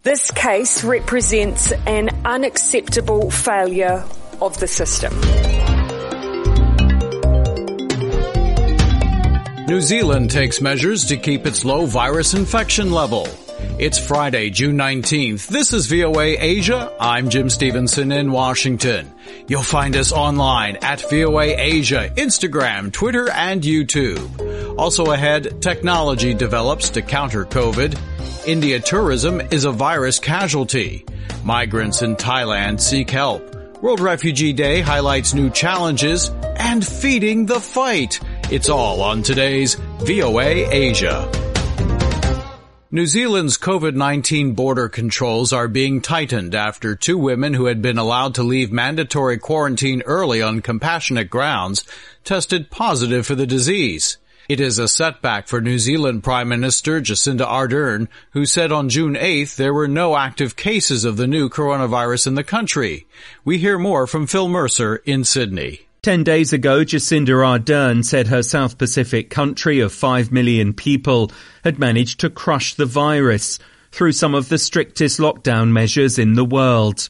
This case represents an unacceptable failure of the system. New Zealand takes measures to keep its low virus infection level. It's Friday, June 19th. This is VOA Asia. I'm Jim Stevenson in Washington. You'll find us online at VOA Asia, Instagram, Twitter, and YouTube. Also ahead, technology develops to counter COVID. India tourism is a virus casualty. Migrants in Thailand seek help. World Refugee Day highlights new challenges and feeding the fight. It's all on today's VOA Asia. New Zealand's COVID-19 border controls are being tightened after two women who had been allowed to leave mandatory quarantine early on compassionate grounds tested positive for the disease. It is a setback for New Zealand Prime Minister Jacinda Ardern, who said on June 8th there were no active cases of the new coronavirus in the country. We hear more from Phil Mercer in Sydney. 10 days ago, Jacinda Ardern said her South Pacific country of 5 million people had managed to crush the virus through some of the strictest lockdown measures in the world.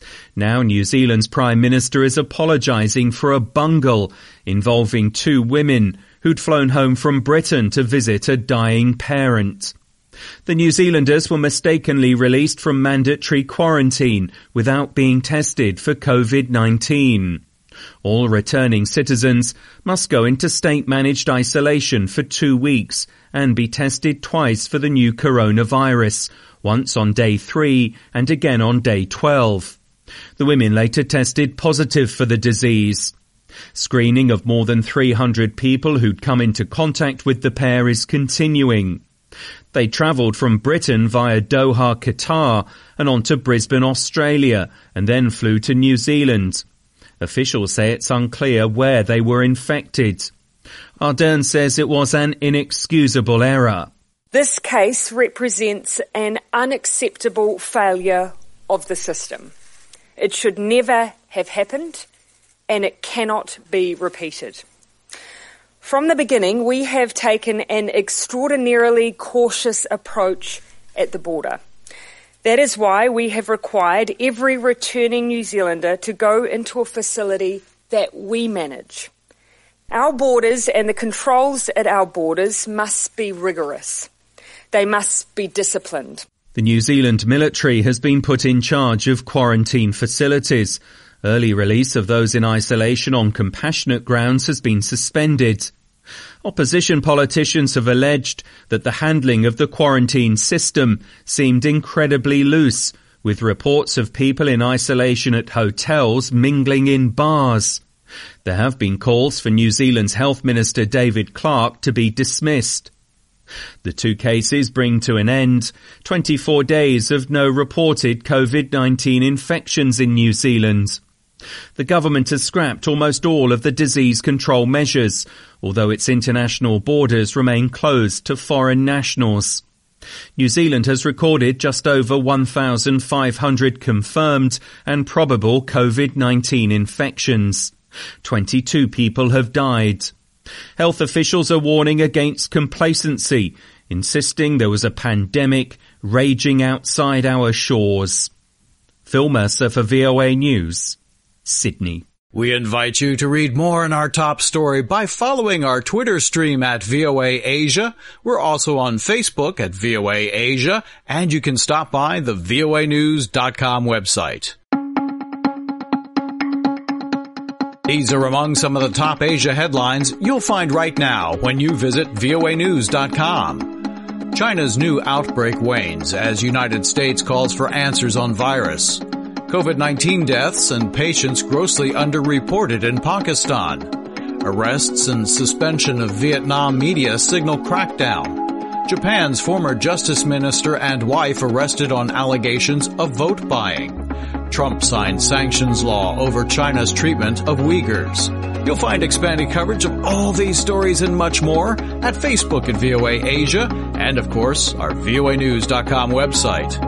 Now New Zealand's Prime Minister is apologising for a bungle involving two women who'd flown home from Britain to visit a dying parent. The New Zealanders were mistakenly released from mandatory quarantine without being tested for COVID-19. All returning citizens must go into state-managed isolation for 2 weeks and be tested twice for the new coronavirus, once on day 3 and again on day 12. The women later tested positive for the disease. Screening of more than 300 people who'd come into contact with the pair is continuing. They travelled from Britain via Doha, Qatar, and on to Brisbane, Australia, and then flew to New Zealand. Officials say it's unclear where they were infected. Ardern says it was an inexcusable error. This case represents an unacceptable failure of the system. It should never have happened, and it cannot be repeated. From the beginning, we have taken an extraordinarily cautious approach at the border. That is why we have required every returning New Zealander to go into a facility that we manage. Our borders and the controls at our borders must be rigorous. They must be disciplined. The New Zealand military has been put in charge of quarantine facilities. Early release of those in isolation on compassionate grounds has been suspended. Opposition politicians have alleged that the handling of the quarantine system seemed incredibly loose, with reports of people in isolation at hotels mingling in bars. There have been calls for New Zealand's Health Minister David Clark to be dismissed. The two cases bring to an end 24 days of no reported COVID-19 infections in New Zealand. The government has scrapped almost all of the disease control measures, although its international borders remain closed to foreign nationals. New Zealand has recorded just over 1,500 confirmed and probable COVID-19 infections. 22 people have died. Health officials are warning against complacency, insisting there was a pandemic raging outside our shores. Phil Mercer for VOA News, Sydney. We invite you to read more on our top story by following our Twitter stream at VOA Asia. We're also on Facebook at VOA Asia, and you can stop by the voanews.com website. These are among some of the top Asia headlines you'll find right now when you visit voanews.com. China's new outbreak wanes as United States calls for answers on virus. COVID-19 deaths and patients grossly underreported in Pakistan. Arrests and suspension of Vietnam media signal crackdown. Japan's former justice minister and wife arrested on allegations of vote buying. Trump signed sanctions law over China's treatment of Uyghurs. You'll find expanded coverage of all these stories and much more at Facebook at VOA Asia and, of course, our voanews.com website.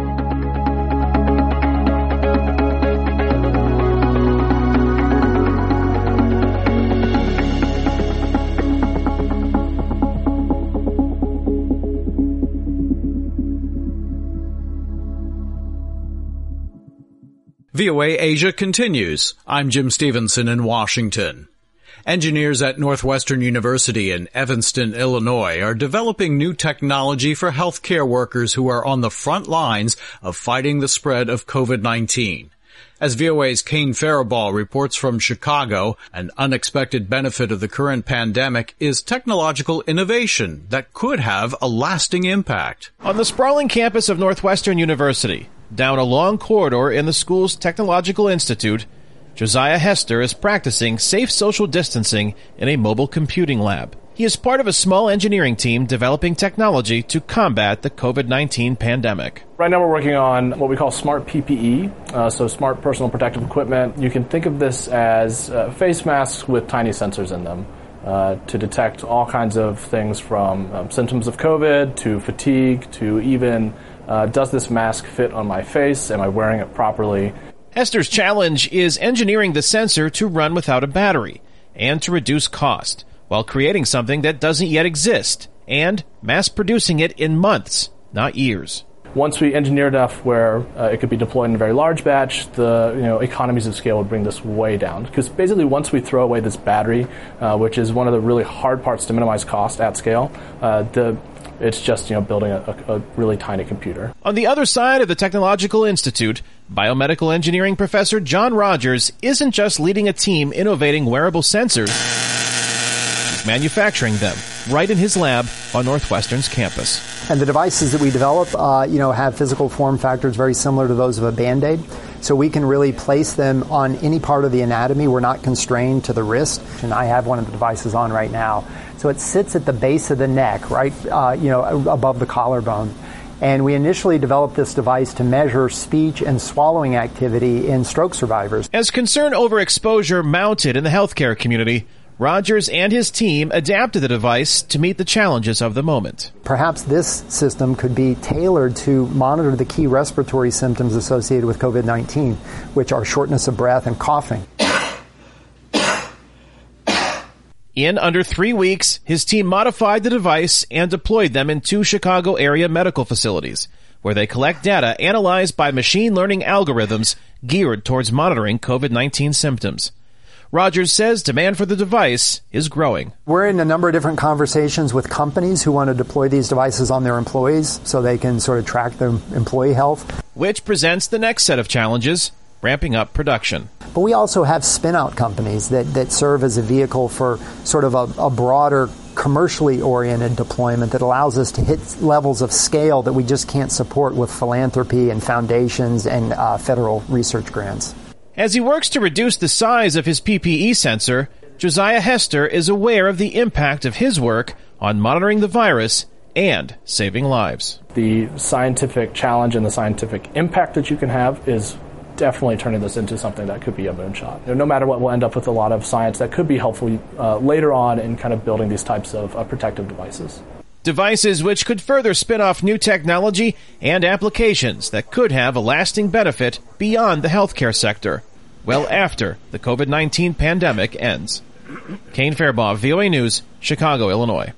VOA Asia continues. I'm Jim Stevenson in Washington. Engineers at Northwestern University in Evanston, Illinois, are developing new technology for healthcare workers who are on the front lines of fighting the spread of COVID-19. As VOA's Kane Faribault reports from Chicago, an unexpected benefit of the current pandemic is technological innovation that could have a lasting impact. On the sprawling campus of Northwestern University, down a long corridor in the school's Technological Institute, Josiah Hester is practicing safe social distancing in a mobile computing lab. He is part of a small engineering team developing technology to combat the COVID-19 pandemic. Right now we're working on what we call smart PPE, so smart personal protective equipment. You can think of this as face masks with tiny sensors in them to detect all kinds of things from symptoms of COVID to fatigue to even does this mask fit on my face? Am I wearing it properly? Hester's challenge is engineering the sensor to run without a battery and to reduce cost, while creating something that doesn't yet exist and mass-producing it in months, not years. Once we engineer enough where it could be deployed in a very large batch, the economies of scale would bring this way down. Because basically once we throw away this battery, which is one of the really hard parts to minimize cost at scale, it's just building a really tiny computer. On the other side of the Technological Institute, biomedical engineering professor John Rogers isn't just leading a team innovating wearable sensors, he's manufacturing them right in his lab on Northwestern's campus. And the devices that we develop, have physical form factors very similar to those of a Band-Aid. So we can really place them on any part of the anatomy. We're not constrained to the wrist. And I have one of the devices on right now. So it sits at the base of the neck, right, above the collarbone. And we initially developed this device to measure speech and swallowing activity in stroke survivors. As concern over exposure mounted in the healthcare community, Rogers and his team adapted the device to meet the challenges of the moment. Perhaps this system could be tailored to monitor the key respiratory symptoms associated with COVID-19, which are shortness of breath and coughing. In under 3 weeks, his team modified the device and deployed them in 2 Chicago area medical facilities, where they collect data analyzed by machine learning algorithms geared towards monitoring COVID-19 symptoms. Rogers says demand for the device is growing. We're in a number of different conversations with companies who want to deploy these devices on their employees so they can sort of track their employee health. Which presents the next set of challenges, ramping up production. But we also have spin-out companies that serve as a vehicle for sort of a broader commercially oriented deployment that allows us to hit levels of scale that we just can't support with philanthropy and foundations and federal research grants. As he works to reduce the size of his PPE sensor, Josiah Hester is aware of the impact of his work on monitoring the virus and saving lives. The scientific challenge and the scientific impact that you can have is definitely turning this into something that could be a moonshot. No matter what, we'll end up with a lot of science that could be helpful later on in kind of building these types of protective devices. Devices which could further spin off new technology and applications that could have a lasting benefit beyond the healthcare sector, well after the COVID-19 pandemic ends. Kane Faribault, VOA News, Chicago, Illinois.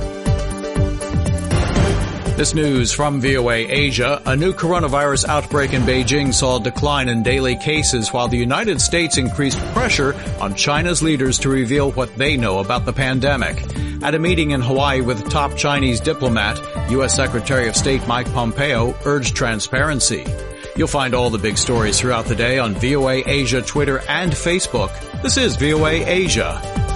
This news from VOA Asia. A new coronavirus outbreak in Beijing saw a decline in daily cases while the United States increased pressure on China's leaders to reveal what they know about the pandemic. At a meeting in Hawaii with top Chinese diplomat, U.S. Secretary of State Mike Pompeo urged transparency. You'll find all the big stories throughout the day on VOA Asia, Twitter, and Facebook. This is VOA Asia.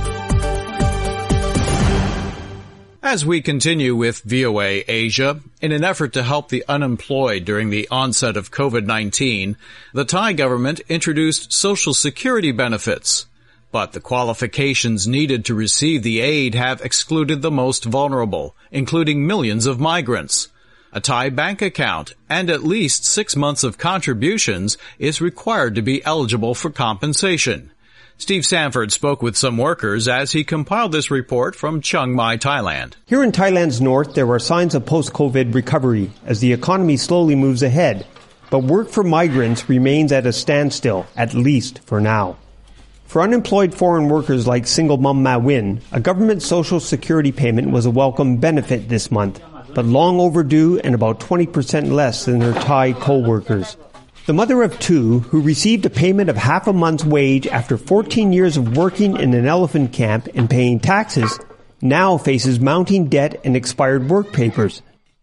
As we continue with VOA Asia, in an effort to help the unemployed during the onset of COVID-19, the Thai government introduced Social Security benefits. But the qualifications needed to receive the aid have excluded the most vulnerable, including millions of migrants. A Thai bank account and at least 6 months of contributions is required to be eligible for compensation. Steve Sanford spoke with some workers as he compiled this report from Chiang Mai, Thailand. Here in Thailand's north, there are signs of post-COVID recovery as the economy slowly moves ahead. But work for migrants remains at a standstill, at least for now. For unemployed foreign workers like single mom Ma Win, a government social security payment was a welcome benefit this month, but long overdue and about 20% less than her Thai co-workers. The mother of two, who received a payment of half a month's wage after 14 years of working in an elephant camp and paying taxes, now faces mounting debt and expired work papers.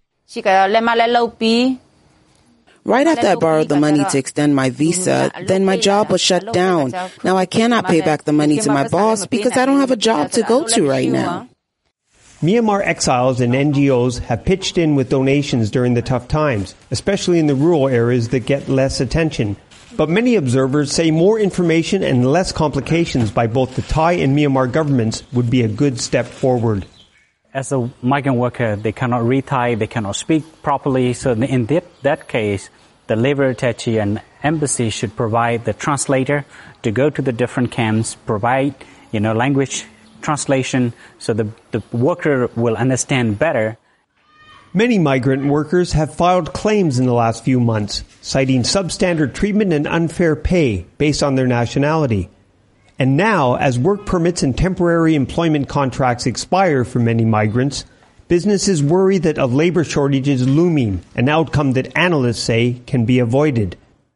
Right after I borrowed the money to extend my visa, then my job was shut down. Now I cannot pay back the money to my boss because I don't have a job to go to right now. Myanmar exiles and NGOs have pitched in with donations during the tough times, especially in the rural areas that get less attention. But many observers say more information and less complications by both the Thai and Myanmar governments would be a good step forward. As a migrant worker, they cannot read Thai, they cannot speak properly. So in that case, the labor attaché and embassy should provide the translator to go to the different camps, provide, language translation so the worker will understand better. Many migrant workers have filed claims in the last few months, citing substandard treatment and unfair pay based on their nationality. And now, as work permits and temporary employment contracts expire for many migrants, businesses worry that a labor shortage is looming, an outcome that analysts say can be avoided.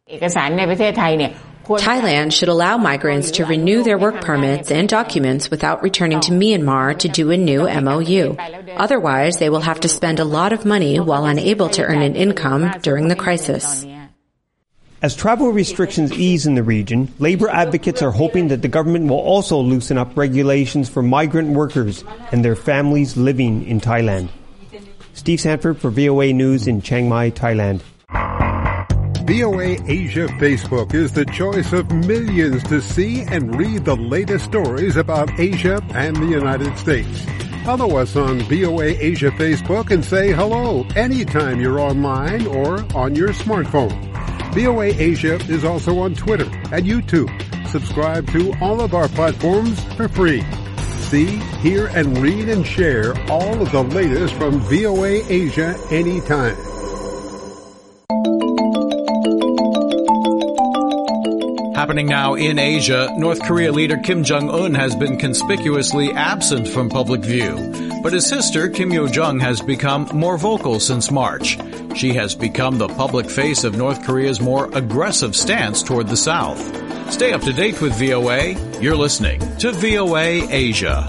Thailand should allow migrants to renew their work permits and documents without returning to Myanmar to do a new MOU. Otherwise, they will have to spend a lot of money while unable to earn an income during the crisis. As travel restrictions ease in the region, labor advocates are hoping that the government will also loosen up regulations for migrant workers and their families living in Thailand. Steve Sanford for VOA News in Chiang Mai, Thailand. VOA Asia Facebook is the choice of millions to see and read the latest stories about Asia and the United States. Follow us on VOA Asia Facebook and say hello anytime you're online or on your smartphone. VOA Asia is also on Twitter and YouTube. Subscribe to all of our platforms for free. See, hear, and read and share all of the latest from VOA Asia anytime. Happening now in Asia, North Korea leader Kim Jong-un has been conspicuously absent from public view. But his sister, Kim Yo-jong, has become more vocal since March. She has become the public face of North Korea's more aggressive stance toward the South. Stay up to date with VOA. You're listening to VOA Asia.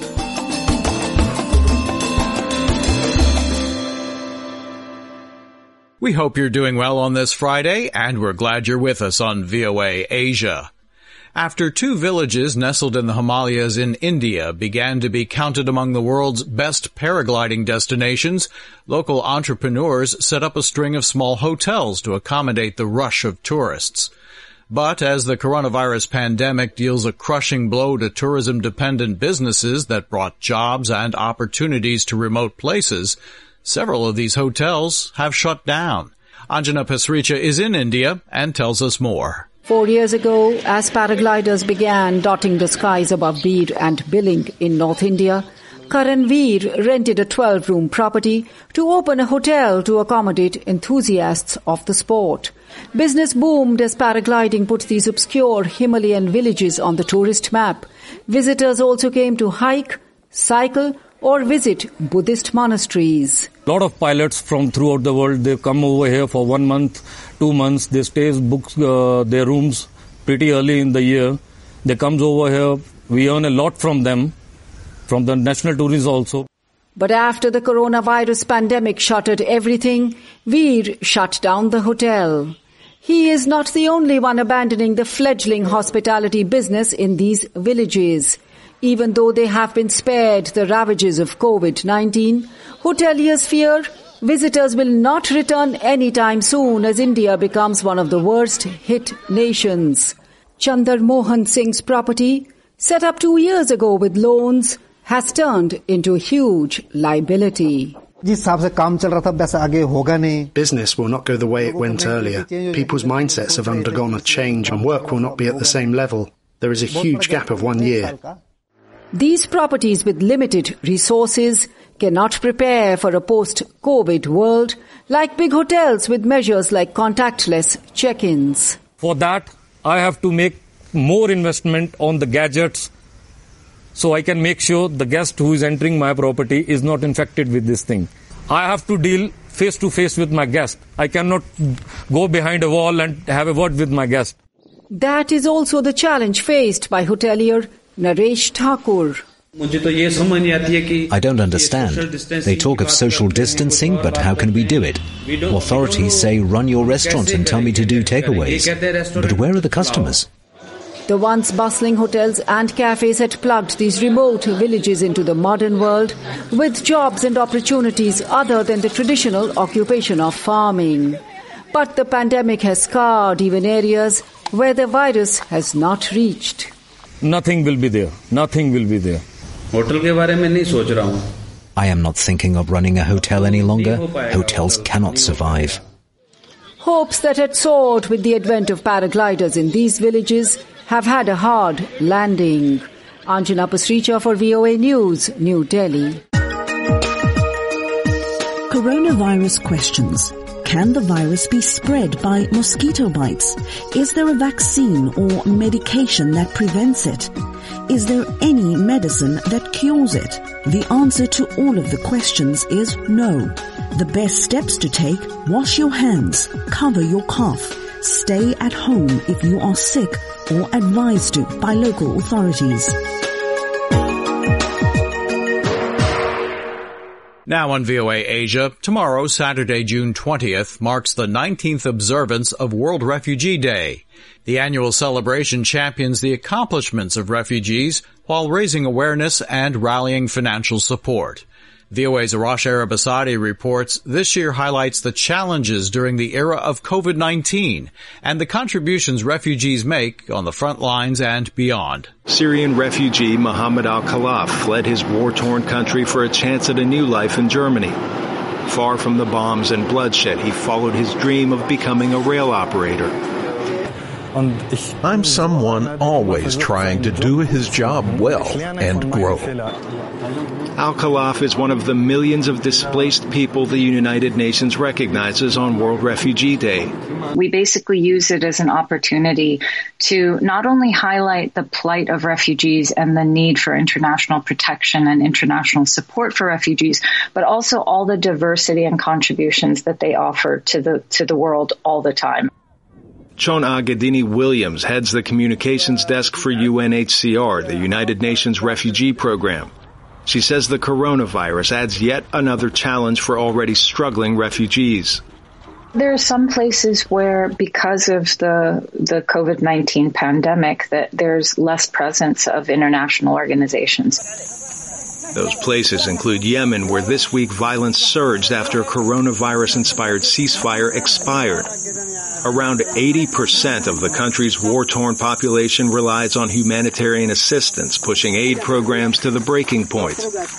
We hope you're doing well on this Friday, and we're glad you're with us on VOA Asia. After two villages nestled in the Himalayas in India began to be counted among the world's best paragliding destinations, local entrepreneurs set up a string of small hotels to accommodate the rush of tourists. But as the coronavirus pandemic deals a crushing blow to tourism-dependent businesses that brought jobs and opportunities to remote places, several of these hotels have shut down. Anjana Pasricha is in India and tells us more. 4 years ago, as paragliders began dotting the skies above Veer and Billing in North India, Karan Veer rented a 12-room property to open a hotel to accommodate enthusiasts of the sport. Business boomed as paragliding put these obscure Himalayan villages on the tourist map. Visitors also came to hike, cycle, or visit Buddhist monasteries. A lot of pilots from throughout the world, they come over here for 1 month, 2 months. They stay, book their rooms pretty early in the year. They comes over here. We earn a lot from them, from the national tourists also. But after the coronavirus pandemic shuttered everything, Veer shut down the hotel. He is not the only one abandoning the fledgling hospitality business in these villages. Even though they have been spared the ravages of COVID-19, hoteliers fear visitors will not return anytime soon as India becomes one of the worst hit nations. Chandar Mohan Singh's property, set up 2 years ago with loans, has turned into a huge liability. Business will not go the way it went earlier. People's mindsets have undergone a change and work will not be at the same level. There is a huge gap of 1 year. These properties with limited resources cannot prepare for a post-COVID world like big hotels with measures like contactless check-ins. For that, I have to make more investment on the gadgets so I can make sure the guest who is entering my property is not infected with this thing. I have to deal face to face with my guest. I cannot go behind a wall and have a word with my guest. That is also the challenge faced by hotelier Naresh Thakur. I don't understand. They talk of social distancing, but how can we do it? Authorities say run your restaurant and tell me to do takeaways. But where are the customers? The once bustling hotels and cafes had plugged these remote villages into the modern world with jobs and opportunities other than the traditional occupation of farming. But the pandemic has scarred even areas where the virus has not reached. Nothing will be there. Nothing will be there. I am not thinking of running a hotel any longer. Hotels cannot survive. Hopes that had soared with the advent of paragliders in these villages have had a hard landing. Anjana Pasricha for VOA News, New Delhi. Coronavirus questions. Can the virus be spread by mosquito bites? Is there a vaccine or medication that prevents it? Is there any medicine that cures it? The answer to all of the questions is no. The best steps to take: wash your hands, cover your cough, stay at home if you are sick or advised to by local authorities. Now on VOA Asia, tomorrow, Saturday, June 20th, marks the 19th observance of World Refugee Day. The annual celebration champions the accomplishments of refugees while raising awareness and rallying financial support. VOA's Arash Arabasadi reports this year highlights the challenges during the era of COVID-19 and the contributions refugees make on the front lines and beyond. Syrian refugee Mohammed Al-Khalaf fled his war-torn country for a chance at a new life in Germany. Far from the bombs and bloodshed, he followed his dream of becoming a rail operator. I'm someone always trying to do his job well and grow. Al-Khalaf is one of the millions of displaced people the United Nations recognizes on World Refugee Day. We basically use it as an opportunity to not only highlight the plight of refugees and the need for international protection and international support for refugees, but also all the diversity and contributions that they offer to the world all the time. Chona Gadini Williams heads the communications desk for UNHCR, the United Nations Refugee Program. She says the coronavirus adds yet another challenge for already struggling refugees. There are some places where, because of the COVID-19 pandemic, that there's less presence of international organizations. Those places include Yemen, where this week violence surged after a coronavirus-inspired ceasefire expired. Around 80% of the country's war-torn population relies on humanitarian assistance, pushing aid programs to the breaking point.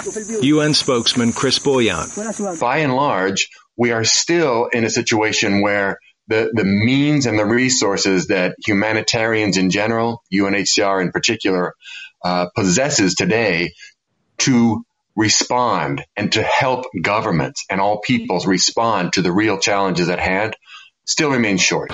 UN spokesman Chris Boyan. By and large, we are still in a situation where the means and the resources that humanitarians in general, UNHCR in particular, possesses today to respond and to help governments and all peoples respond to the real challenges at hand still remains short.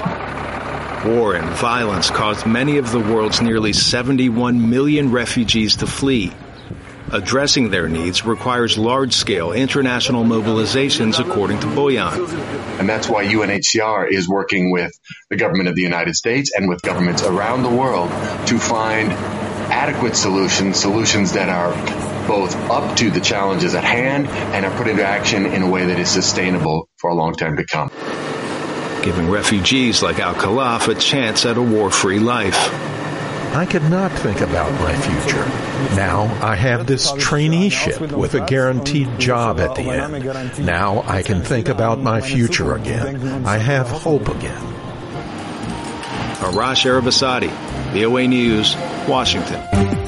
War and violence caused many of the world's nearly 71 million refugees to flee. Addressing their needs requires large-scale international mobilizations, according to Boyan. And that's why UNHCR is working with the government of the United States and with governments around the world to find adequate solutions that are both up to the challenges at hand and are put into action in a way that is sustainable for a long time to come. Giving refugees like Al-Khalaf a chance at a war-free life. I could not think about my future. Now I have this traineeship with a guaranteed job at the end. Now I can think about my future again. I have hope again. Arash Arabasadi, VOA News, Washington.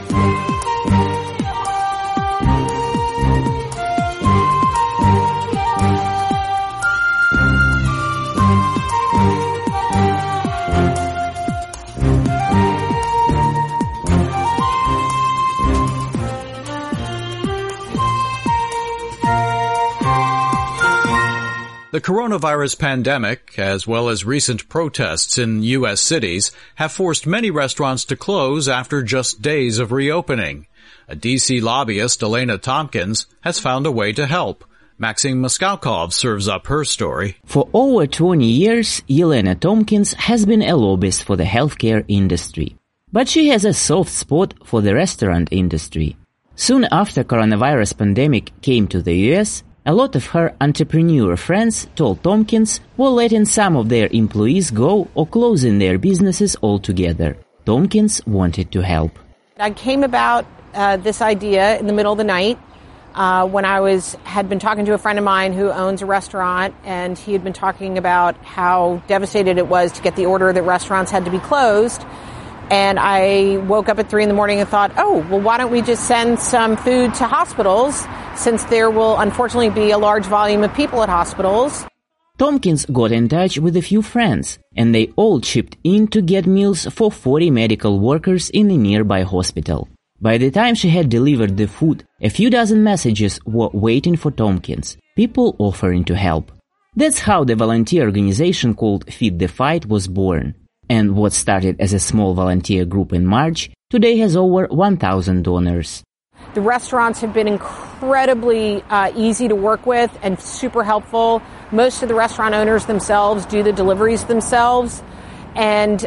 The coronavirus pandemic, as well as recent protests in U.S. cities, have forced many restaurants to close after just days of reopening. A D.C. lobbyist, Elena Tompkins, has found a way to help. Maxim Moskalkov serves up her story. For over 20 years, Yelena Tompkins has been a lobbyist for the healthcare industry. But she has a soft spot for the restaurant industry. Soon after coronavirus pandemic came to the US, a lot of her entrepreneur friends told Tompkins were letting some of their employees go or closing their businesses altogether. Tompkins wanted to help. I came about this idea in the middle of the night when I had been talking to a friend of mine who owns a restaurant, and he had been talking about how devastated it was to get the order that restaurants had to be closed. And I woke up at 3 a.m. and thought, why don't we just send some food to hospitals, since there will unfortunately be a large volume of people at hospitals. Tompkins got in touch with a few friends, and they all chipped in to get meals for 40 medical workers in a nearby hospital. By the time she had delivered the food, a few dozen messages were waiting for Tompkins, people offering to help. That's how the volunteer organization called Feed the Fight was born. And what started as a small volunteer group in March, today has over 1,000 donors. The restaurants have been incredibly easy to work with and super helpful. Most of the restaurant owners themselves do the deliveries themselves. And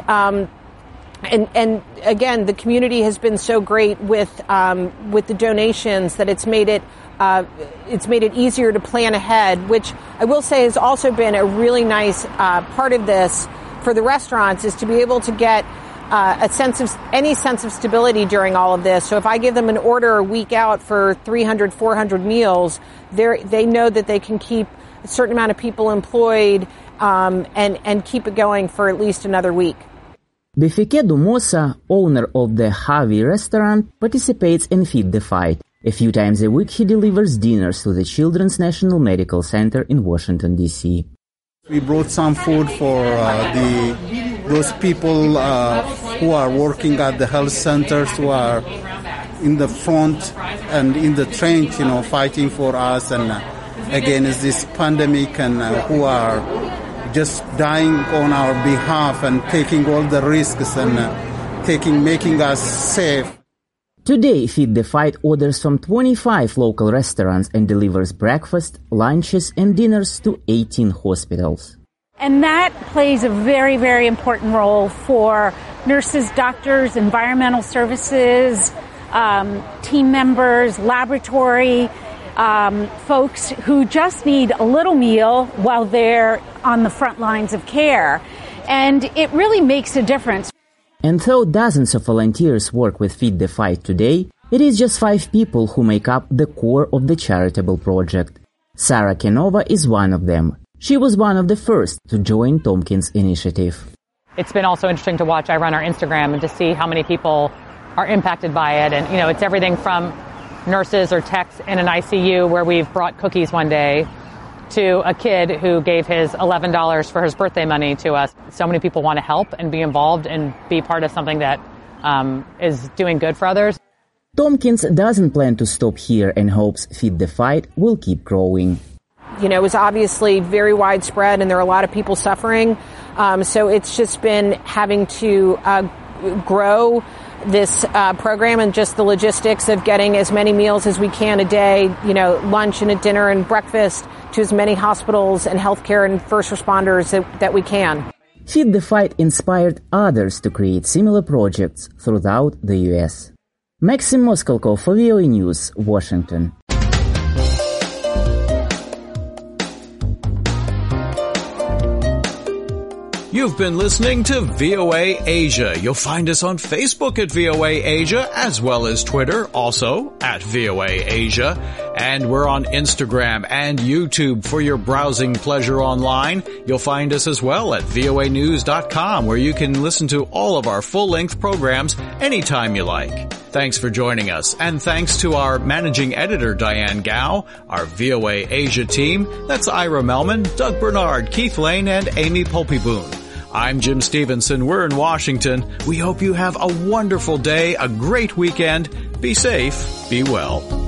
again, the community has been so great with the donations that it's made it easier to plan ahead, which I will say has also been a really nice part of this for the restaurants, is to be able to get any sense of stability during all of this. So if I give them an order a week out for 300, 400 meals, they know that they can keep a certain amount of people employed and keep it going for at least another week. Befekedu Mosa, owner of the Harvey restaurant, participates in Feed the Fight. A few times a week he delivers dinners to the Children's National Medical Center in Washington, D.C. We brought some food for those people who are working at the health centers, who are in the front and in the trench, fighting for us and against this pandemic, and who are just dying on our behalf and taking all the risks and making us safe. Today, Feed the Fight orders from 25 local restaurants and delivers breakfast, lunches and dinners to 18 hospitals. And that plays a very, very important role for nurses, doctors, environmental services, team members, laboratory, folks who just need a little meal while they're on the front lines of care. And it really makes a difference. And though dozens of volunteers work with Feed the Fight today, it is just 5 people who make up the core of the charitable project. Sarah Kenova is one of them. She was one of the first to join Tompkins' initiative. It's been also interesting to watch. I run our Instagram and to see how many people are impacted by it. And, it's everything from nurses or techs in an ICU where we've brought cookies one day to a kid who gave his $11 for his birthday money to us. So many people want to help and be involved and be part of something that is doing good for others. Tompkins doesn't plan to stop here and hopes Feed the Fight will keep growing. It was obviously very widespread and there are a lot of people suffering. So it's just been having to grow this program and just the logistics of getting as many meals as we can a day, lunch and a dinner and breakfast to as many hospitals and healthcare and first responders that we can. Feed the Fight inspired others to create similar projects throughout the U.S. Maxim Moskalkov for VOA News, Washington. You've been listening to VOA Asia. You'll find us on Facebook at VOA Asia, as well as Twitter, also at VOA Asia. And we're on Instagram and YouTube for your browsing pleasure online. You'll find us as well at voanews.com, where you can listen to all of our full-length programs anytime you like. Thanks for joining us, and thanks to our managing editor, Diane Gao, our VOA Asia team, that's Ira Melman, Doug Bernard, Keith Lane, and Amy Polpy-Boone. I'm Jim Stevenson. We're in Washington. We hope you have a wonderful day, a great weekend. Be safe, be well.